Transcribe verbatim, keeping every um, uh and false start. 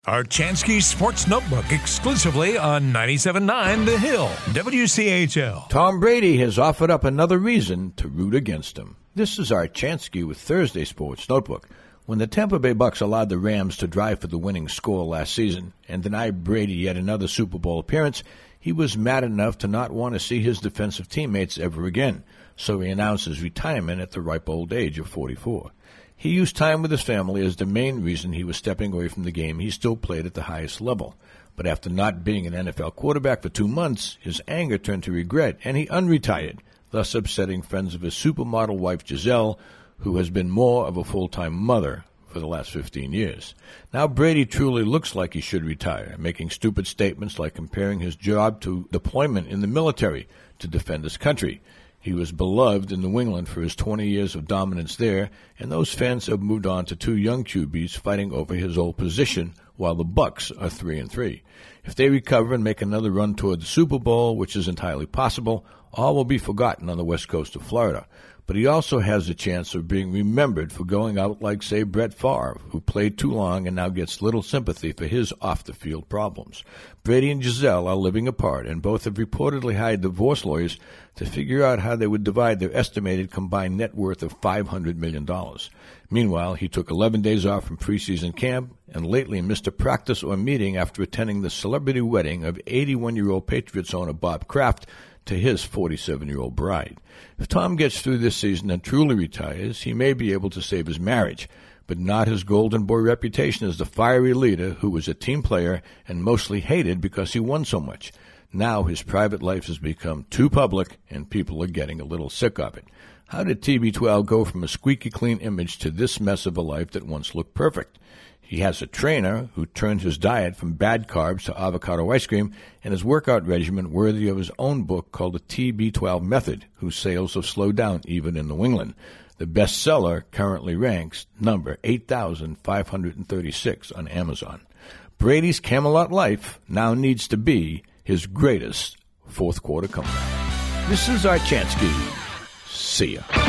Archansky Sports Notebook exclusively on ninety-seven point nine The Hill, W C H L. Tom Brady has offered up another reason to root against him. This is Archansky with Thursday Sports Notebook. When the Tampa Bay Bucks allowed the Rams to drive for the winning score last season and denied Brady yet another Super Bowl appearance, he was mad enough to not want to see his defensive teammates ever again, so he announced his retirement at the ripe old age of forty-four. He used time with his family as the main reason he was stepping away from the game he still played at the highest level. But after not being an N F L quarterback for two months, his anger turned to regret, and he unretired, thus upsetting friends of his supermodel wife Gisele, who has been more of a full-time mother for the last fifteen years. Now Brady truly looks like he should retire, making stupid statements like comparing his job to deployment in the military to defend his country. He was beloved in New England for his twenty years of dominance there, and those fans have moved on to two young Q Bs fighting over his old position, while the Bucks are three and three. If they recover and make another run toward the Super Bowl, which is entirely possible, all will be forgotten on the west coast of Florida. But he also has a chance of being remembered for going out like, say, Brett Favre, who played too long and now gets little sympathy for his off-the-field problems. Brady and Gisele are living apart, and both have reportedly hired divorce lawyers to figure out how they would divide their estimated combined net worth of five hundred million dollars. Meanwhile, he took eleven days off from preseason camp and lately missed a practice or meeting after attending the celebrity wedding of eighty-one-year-old Patriots owner Bob Kraft to his forty-seven-year-old bride. If Tom gets through this season and truly retires, he may be able to save his marriage, but not his golden boy reputation as the fiery leader who was a team player and mostly hated because he won so much. Now his private life has become too public, and people are getting a little sick of it. How did T B twelve go from a squeaky clean image to this mess of a life that once looked perfect? He has a trainer who turned his diet from bad carbs to avocado ice cream and his workout regimen worthy of his own book called The T B twelve Method, whose sales have slowed down even in New England. The bestseller currently ranks number eight thousand five hundred thirty-six on Amazon. Brady's Camelot life now needs to be his greatest fourth quarter comeback. This is Archansky. See ya.